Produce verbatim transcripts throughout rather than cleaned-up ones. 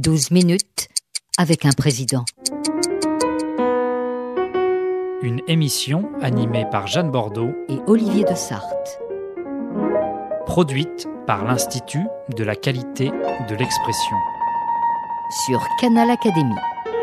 douze minutes avec un président. Une émission animée par Jeanne Bordeaux Et Olivier de Sarthe. Produite par l'Institut de la qualité de l'expression. Sur Canal Académie.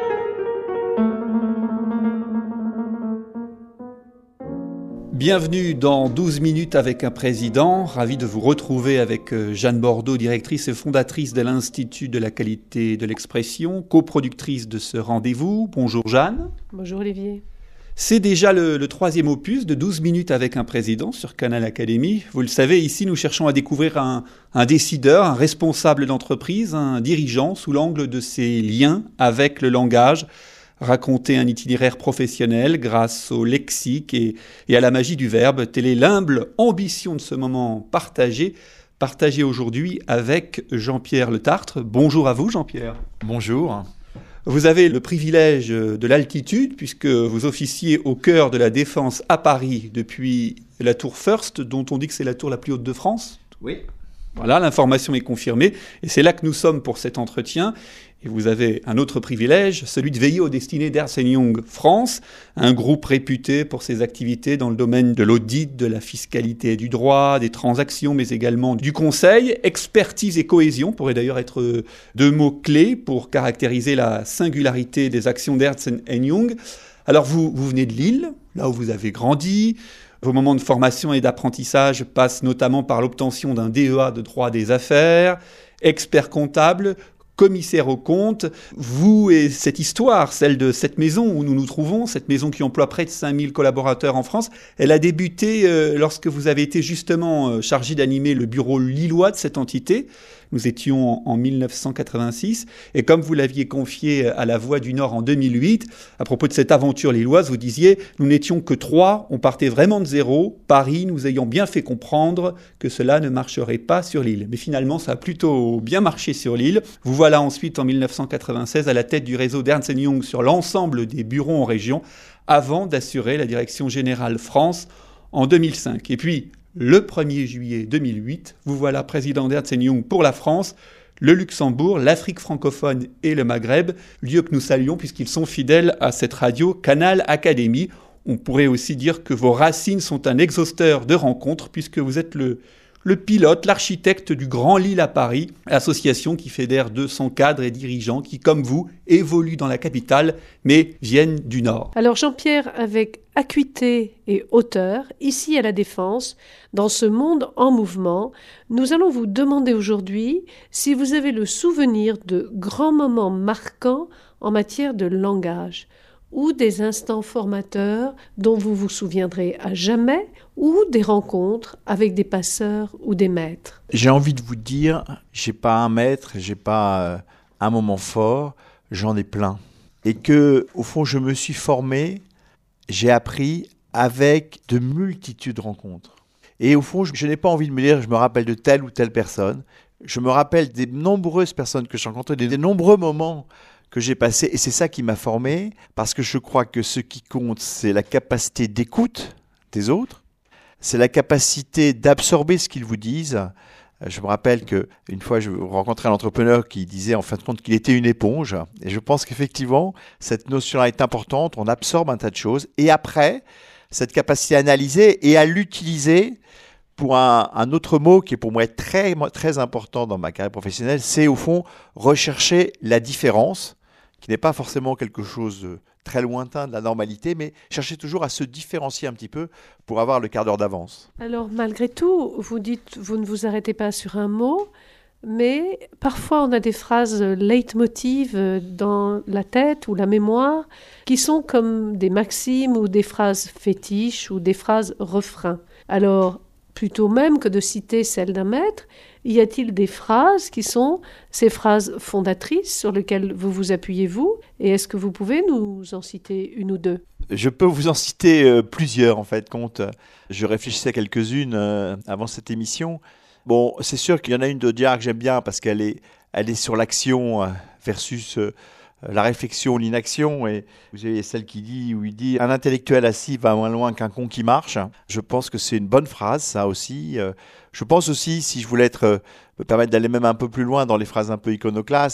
Bienvenue dans douze minutes avec un président. Ravi de vous retrouver avec Jeanne Bordeaux, directrice et fondatrice de l'Institut de la qualité de l'expression, coproductrice de ce rendez-vous. Bonjour Jeanne. Bonjour Olivier. C'est déjà le, le troisième opus de douze minutes avec un président sur Canal Académie. Vous le savez, ici nous cherchons à découvrir un, un décideur, un responsable d'entreprise, un dirigeant sous l'angle de ses liens avec le langage. Raconter un itinéraire professionnel grâce au lexique et, et à la magie du verbe. Telle est l'humble ambition de ce moment partagé, partagé aujourd'hui avec Jean-Pierre Le Tartre. Bonjour à vous Jean-Pierre. Bonjour. Vous avez le privilège de l'altitude puisque vous officiez au cœur de la Défense à Paris depuis la tour First, dont on dit que c'est la tour la plus haute de France. Oui. Voilà, l'information est confirmée et c'est là que nous sommes pour cet entretien. Et vous avez un autre privilège, celui de veiller aux destinées d'Ernst and Young France, un groupe réputé pour ses activités dans le domaine de l'audit, de la fiscalité et du droit, des transactions, mais également du conseil. Expertise et cohésion pourraient d'ailleurs être deux mots-clés pour caractériser la singularité des actions d'Ernst and Young. Alors vous, vous venez de Lille, là où vous avez grandi. Vos moments de formation et d'apprentissage passent notamment par l'obtention d'un D E A de droit des affaires, expert comptable, commissaire aux comptes. Vous et cette histoire, celle de cette maison où nous nous trouvons, cette maison qui emploie près de cinq mille collaborateurs en France, elle a débuté euh, lorsque vous avez été justement euh, chargé d'animer le bureau lillois de cette entité. Nous étions en mille neuf cent quatre-vingt-six et comme vous l'aviez confié à La Voix du Nord en deux mille huit, à propos de cette aventure lilloise, vous disiez « Nous n'étions que trois, on partait vraiment de zéro, Paris nous ayant bien fait comprendre que cela ne marcherait pas sur l'île. » Mais finalement, ça a plutôt bien marché sur l'île. Vous voilà ensuite en mille neuf cent quatre-vingt-seize à la tête du réseau d'Ernst and Young sur l'ensemble des bureaux en région avant d'assurer la direction générale France en deux mille cinq. Et puis, le premier juillet deux mille huit, vous voilà président d'Ernst and Young pour la France, le Luxembourg, l'Afrique francophone et le Maghreb, lieu que nous saluons puisqu'ils sont fidèles à cette radio Canal Académie. On pourrait aussi dire que vos racines sont un exhausteur de rencontres puisque vous êtes le, le pilote, l'architecte du Grand Lille à Paris, association qui fédère deux cents cadres et dirigeants qui, comme vous, évoluent dans la capitale mais viennent du Nord. Alors Jean-Pierre, avec acuité et hauteur, ici à la Défense, dans ce monde en mouvement, nous allons vous demander aujourd'hui si vous avez le souvenir de grands moments marquants en matière de langage, ou des instants formateurs dont vous vous souviendrez à jamais, ou des rencontres avec des passeurs ou des maîtres. J'ai envie de vous dire, j'ai pas un maître, j'ai pas euh, un moment fort, j'en ai plein. Et que, au fond, je me suis formé, j'ai appris avec de multitudes de rencontres. Et au fond, je, je n'ai pas envie de me dire, je me rappelle de telle ou telle personne. Je me rappelle des nombreuses personnes que j'ai rencontrées, des, des nombreux moments que j'ai passés. Et c'est ça qui m'a formé, parce que je crois que ce qui compte, c'est la capacité d'écoute des autres. C'est la capacité d'absorber ce qu'ils vous disent. Je me rappelle qu'une fois, je rencontrais un entrepreneur qui disait en fin de compte qu'il était une éponge. Et je pense qu'effectivement, cette notion-là est importante. On absorbe un tas de choses. Et après, cette capacité à analyser et à l'utiliser pour un, un autre mot qui est pour moi très, très important dans ma carrière professionnelle, c'est au fond rechercher la différence, qui n'est pas forcément quelque chose de très lointain de la normalité, mais chercher toujours à se différencier un petit peu pour avoir le quart d'heure d'avance. Alors malgré tout, vous dites, vous ne vous arrêtez pas sur un mot, mais parfois on a des phrases leitmotiv dans la tête ou la mémoire qui sont comme des maximes ou des phrases fétiches ou des phrases refrains. Alors, plutôt même que de citer celle d'un maître, y a-t-il des phrases qui sont ces phrases fondatrices sur lesquelles vous vous appuyez vous? Et est-ce que vous pouvez nous en citer une ou deux? Je peux vous en citer euh, plusieurs en fait, compte. Je réfléchissais à quelques-unes euh, avant cette émission. Bon, c'est sûr qu'il y en a une de Diarra que j'aime bien parce qu'elle est, elle est sur l'action versus euh, la réflexion, l'inaction. Et vous avez celle qui dit, où il dit « Un intellectuel assis va moins loin qu'un con qui marche ». Je pense que c'est une bonne phrase, ça aussi. Je pense aussi, si je voulais être, me permettre d'aller même un peu plus loin dans les phrases un peu iconoclastes,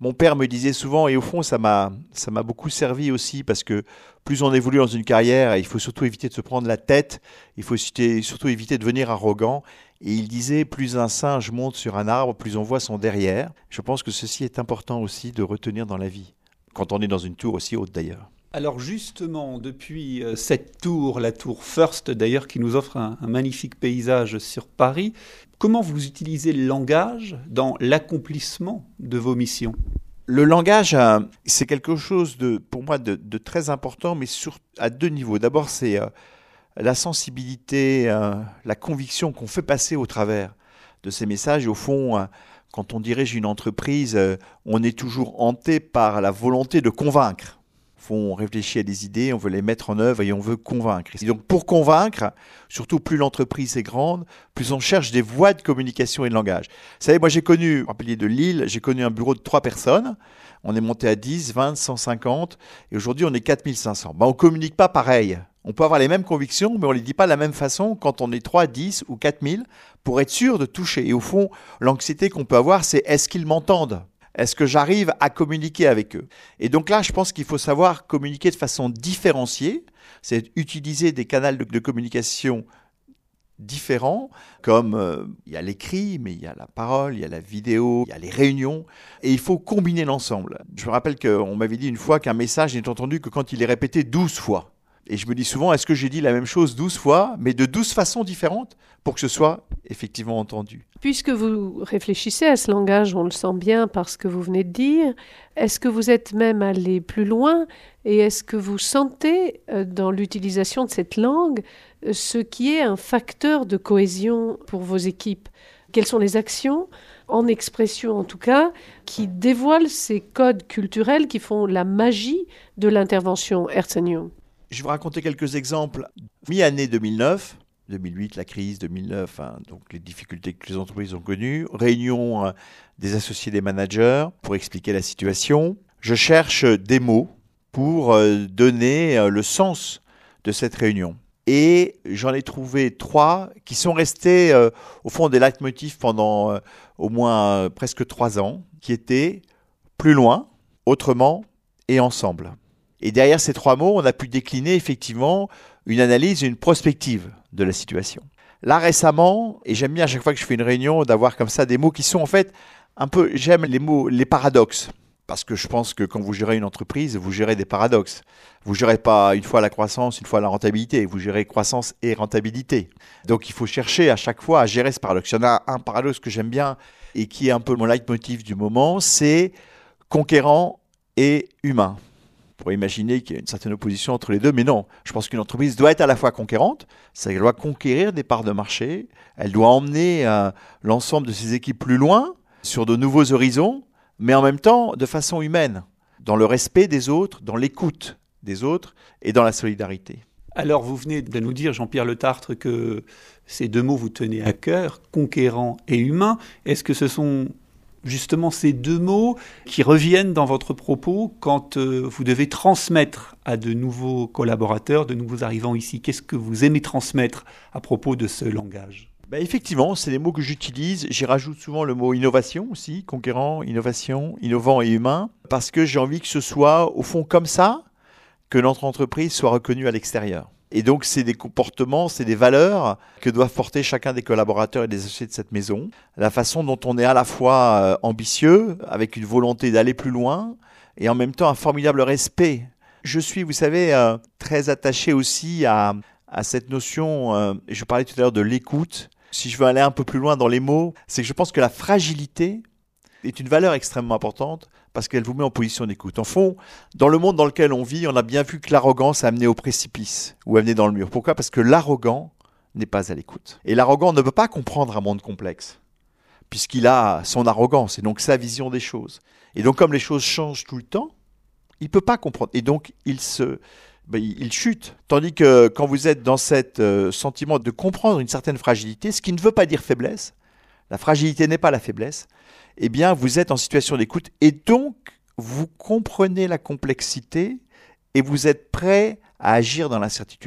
Mon père me disait souvent, et au fond, ça m'a, ça m'a beaucoup servi aussi, parce que plus on évolue dans une carrière, il faut surtout éviter de se prendre la tête, il faut surtout éviter de devenir arrogant. Et il disait, plus un singe monte sur un arbre, plus on voit son derrière. Je pense que ceci est important aussi de retenir dans la vie, quand on est dans une tour aussi haute d'ailleurs. Alors justement, depuis cette tour, la tour First d'ailleurs, qui nous offre un, un magnifique paysage sur Paris, comment vous utilisez le langage dans l'accomplissement de vos missions ? Le langage, euh, c'est quelque chose de, pour moi de, de très important, mais sur, à deux niveaux. D'abord, c'est euh, la sensibilité, euh, la conviction qu'on fait passer au travers de ces messages. Et au fond, euh, quand on dirige une entreprise, euh, on est toujours hanté par la volonté de convaincre. On réfléchit à des idées, on veut les mettre en œuvre et on veut convaincre. Et donc pour convaincre, surtout plus l'entreprise est grande, plus on cherche des voies de communication et de langage. Vous savez, moi j'ai connu, rappelez de Lille, j'ai connu un bureau de trois personnes. On est monté à dix, vingt, cent cinquante et aujourd'hui on est quatre mille cinq cents. Ben, on ne communique pas pareil. On peut avoir les mêmes convictions, mais on ne les dit pas de la même façon quand on est trois, dix ou quatre mille pour être sûr de toucher. Et au fond, l'anxiété qu'on peut avoir, c'est est-ce qu'ils m'entendent ? Est-ce que j'arrive à communiquer avec eux ? Et donc là, je pense qu'il faut savoir communiquer de façon différenciée, c'est utiliser des canaux de, de communication différents, comme euh, il y a l'écrit, mais il y a la parole, il y a la vidéo, il y a les réunions, et il faut combiner l'ensemble. Je me rappelle qu'on m'avait dit une fois qu'un message n'est entendu que quand il est répété douze fois. Et je me dis souvent, est-ce que j'ai dit la même chose douze fois, mais de douze façons différentes, pour que ce soit effectivement entendu ? Puisque vous réfléchissez à ce langage, on le sent bien par ce que vous venez de dire, est-ce que vous êtes même allé plus loin et est-ce que vous sentez euh, dans l'utilisation de cette langue euh, ce qui est un facteur de cohésion pour vos équipes ? Quelles sont les actions, en expression en tout cas, qui dévoilent ces codes culturels qui font la magie de l'intervention Ernst and Young ? Je vais vous raconter quelques exemples. Mi-année deux mille neuf, deux mille huit, la crise, deux mille neuf, hein, donc les difficultés que les entreprises ont connues, réunion euh, des associés des managers pour expliquer la situation. Je cherche des mots pour euh, donner euh, le sens de cette réunion. Et j'en ai trouvé trois qui sont restés euh, au fond des leitmotifs pendant euh, au moins euh, presque trois ans, qui étaient plus loin, autrement et ensemble. Et derrière ces trois mots, on a pu décliner effectivement une analyse et une prospective de la situation. Là récemment, et j'aime bien à chaque fois que je fais une réunion d'avoir comme ça des mots qui sont en fait un peu, j'aime les mots, les paradoxes. Parce que je pense que quand vous gérez une entreprise, vous gérez des paradoxes. Vous ne gérez pas une fois la croissance, une fois la rentabilité. Vous gérez croissance et rentabilité. Donc il faut chercher à chaque fois à gérer ce paradoxe. Il y en a un paradoxe que j'aime bien et qui est un peu mon leitmotiv du moment, c'est conquérant et humain. On pourrait imaginer qu'il y a une certaine opposition entre les deux, mais non. Je pense qu'une entreprise doit être à la fois conquérante, c'est-à-dire qu'elle doit conquérir des parts de marché, elle doit emmener euh, l'ensemble de ses équipes plus loin, sur de nouveaux horizons, mais en même temps de façon humaine, dans le respect des autres, dans l'écoute des autres et dans la solidarité. Alors vous venez de nous dire, Jean-Pierre Le Tartre, que ces deux mots vous tenaient à cœur, conquérant et humain. Est-ce que ce sont justement ces deux mots qui reviennent dans votre propos quand euh, vous devez transmettre à de nouveaux collaborateurs, de nouveaux arrivants ici ? Qu'est-ce que vous aimez transmettre à propos de ce langage ? Ben effectivement, c'est les mots que j'utilise. J'y rajoute souvent le mot innovation aussi, conquérant, innovation, innovant et humain, parce que j'ai envie que ce soit au fond comme ça, que notre entreprise soit reconnue à l'extérieur. Et donc, c'est des comportements, c'est des valeurs que doivent porter chacun des collaborateurs et des associés de cette maison. La façon dont on est à la fois euh, ambitieux, avec une volonté d'aller plus loin, et en même temps un formidable respect. Je suis, vous savez, euh, très attaché aussi à, à cette notion, euh, je parlais tout à l'heure de l'écoute. Si je veux aller un peu plus loin dans les mots, c'est que je pense que la fragilité est une valeur extrêmement importante parce qu'elle vous met en position d'écoute. En fond, dans le monde dans lequel on vit, on a bien vu que l'arrogance a amené au précipice ou amené dans le mur. Pourquoi ? Parce que l'arrogant n'est pas à l'écoute. Et l'arrogant ne peut pas comprendre un monde complexe puisqu'il a son arrogance et donc sa vision des choses. Et donc comme les choses changent tout le temps, il ne peut pas comprendre. Et donc il se... Ben, il chute. Tandis que quand vous êtes dans ce euh, sentiment de comprendre une certaine fragilité, ce qui ne veut pas dire faiblesse, la fragilité n'est pas la faiblesse, eh bien vous êtes en situation d'écoute et donc vous comprenez la complexité et vous êtes prêt à agir dans l'incertitude.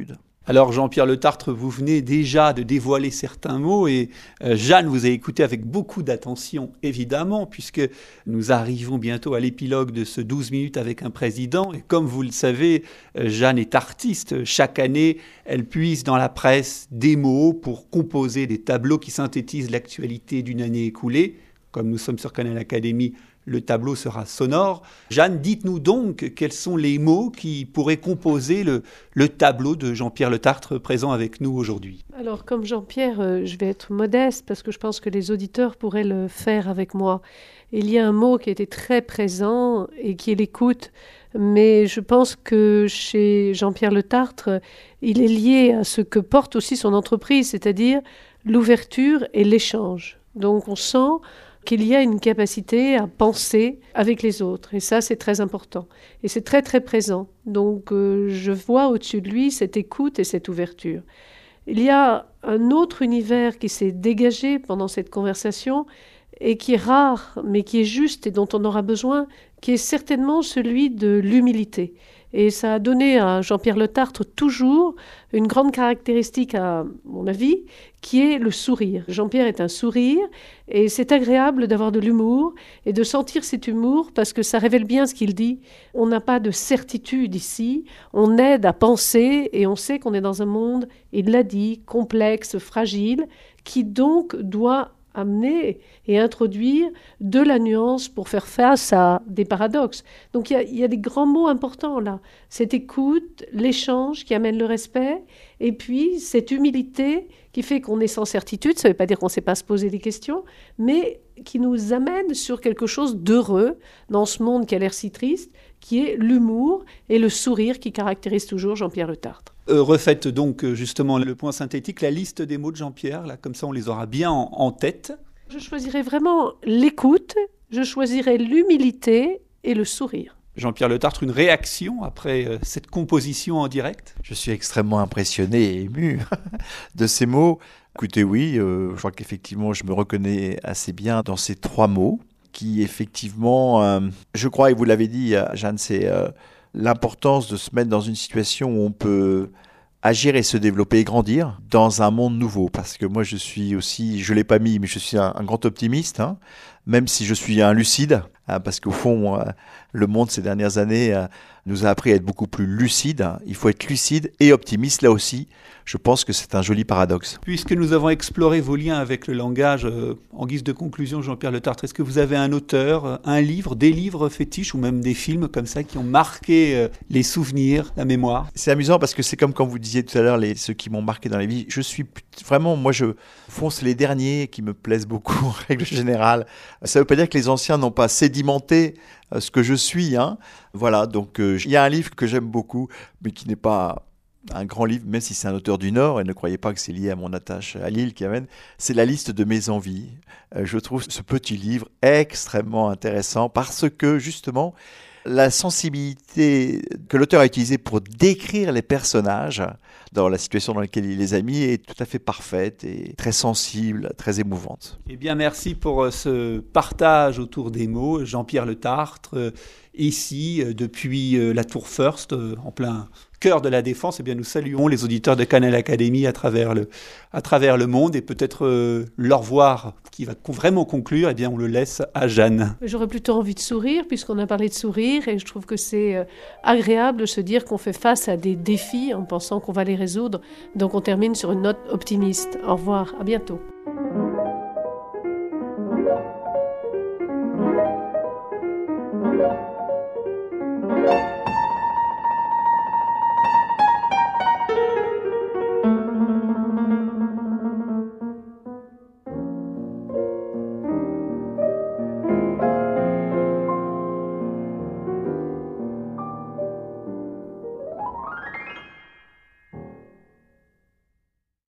Alors Jean-Pierre Le Tartre, vous venez déjà de dévoiler certains mots et euh, Jeanne vous a écouté avec beaucoup d'attention, évidemment, puisque nous arrivons bientôt à l'épilogue de ce douze minutes avec un président. Et comme vous le savez, euh, Jeanne est artiste. Chaque année, elle puise dans la presse des mots pour composer des tableaux qui synthétisent l'actualité d'une année écoulée. Comme nous sommes sur Canal Académie, le tableau sera sonore. Jeanne, dites-nous donc quels sont les mots qui pourraient composer le, le tableau de Jean-Pierre Le Tartre présent avec nous aujourd'hui. Alors, comme Jean-Pierre, euh, je vais être modeste parce que je pense que les auditeurs pourraient le faire avec moi. Il y a un mot qui était très présent et qui est l'écoute. Mais je pense que chez Jean-Pierre Le Tartre, il est lié à ce que porte aussi son entreprise, c'est-à-dire l'ouverture et l'échange. Donc, on sent qu'il y a une capacité à penser avec les autres. Et ça, c'est très important. Et c'est très, très présent. Donc, euh, je vois au-dessus de lui cette écoute et cette ouverture. Il y a un autre univers qui s'est dégagé pendant cette conversation et qui est rare, mais qui est juste et dont on aura besoin, qui est certainement celui de l'humilité. Et ça a donné à Jean-Pierre Le Tartre toujours une grande caractéristique, à mon avis, qui est le sourire. Jean-Pierre est un sourire et c'est agréable d'avoir de l'humour et de sentir cet humour parce que ça révèle bien ce qu'il dit. On n'a pas de certitude ici, on aide à penser et on sait qu'on est dans un monde, il l'a dit, complexe, fragile, qui donc doit amener et introduire de la nuance pour faire face à des paradoxes. Donc il y a, il y a des grands mots importants là. Cette écoute, l'échange qui amène le respect, et puis cette humilité qui fait qu'on est sans certitude, ça ne veut pas dire qu'on ne sait pas se poser des questions, mais qui nous amène sur quelque chose d'heureux dans ce monde qui a l'air si triste, qui est l'humour et le sourire qui caractérisent toujours Jean-Pierre Le Tartre. Euh, refaites donc justement le point synthétique, la liste des mots de Jean-Pierre, là, comme ça on les aura bien en, en tête. Je choisirais vraiment l'écoute, je choisirais l'humilité et le sourire. Jean-Pierre Le Tartre, une réaction après euh, cette composition en direct? Je suis extrêmement impressionné et ému de ces mots. Écoutez, oui, euh, je crois qu'effectivement je me reconnais assez bien dans ces trois mots qui effectivement, euh, je crois, et vous l'avez dit Jeanne, c'est euh, l'importance de se mettre dans une situation où on peut agir et se développer et grandir dans un monde nouveau. Parce que moi, je suis aussi, je ne l'ai pas mis, mais je suis un, un grand optimiste, hein, même si je suis un lucide, hein, parce qu'au fond, euh, le monde ces dernières années euh, nous a appris à être beaucoup plus lucide. Hein. Il faut être lucide et optimiste, là aussi. Je pense que c'est un joli paradoxe. Puisque nous avons exploré vos liens avec le langage, euh, en guise de conclusion, Jean-Pierre Le Tartre, est-ce que vous avez un auteur, un livre, des livres fétiches ou même des films comme ça qui ont marqué euh, les souvenirs, la mémoire? C'est amusant parce que c'est comme quand vous disiez tout à l'heure, les, ceux qui m'ont marqué dans la vie. Je suis vraiment, moi, je fonce les derniers qui me plaisent beaucoup en règle générale. Ça ne veut pas dire que les anciens n'ont pas sédimenté euh, ce que je suis. Hein. Voilà, donc il euh, y a un livre que j'aime beaucoup, mais qui n'est pas un grand livre, même si c'est un auteur du Nord, et ne croyez pas que c'est lié à mon attache à Lille qui amène, c'est La liste de mes envies. Euh, je trouve ce petit livre extrêmement intéressant parce que, justement, la sensibilité que l'auteur a utilisée pour décrire les personnages dans la situation dans laquelle il les a mis est tout à fait parfaite et très sensible, très émouvante. Eh bien, merci pour ce partage autour des mots. Jean-Pierre Le Tartre, ici, depuis la Tour First, en plein cœur de la Défense, eh bien, nous saluons les auditeurs de Canal Académie à travers le, à travers le monde et peut-être euh, leur voir qui va vraiment conclure, eh bien, on le laisse à Jeanne. J'aurais plutôt envie de sourire puisqu'on a parlé de sourire et je trouve que c'est euh, agréable de se dire qu'on fait face à des défis en pensant qu'on va les résoudre. Donc on termine sur une note optimiste. Au revoir, à bientôt.